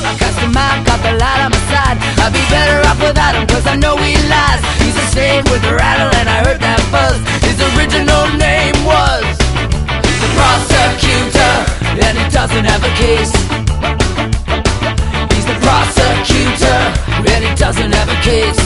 I cast him out, got the light on my side. I'd be better off without him, cause I know he lies. He's a slave with a rattle and I heard that buzz. His original name was the prosecutor, and he doesn't have a case. He's the prosecutor, and he doesn't have a case.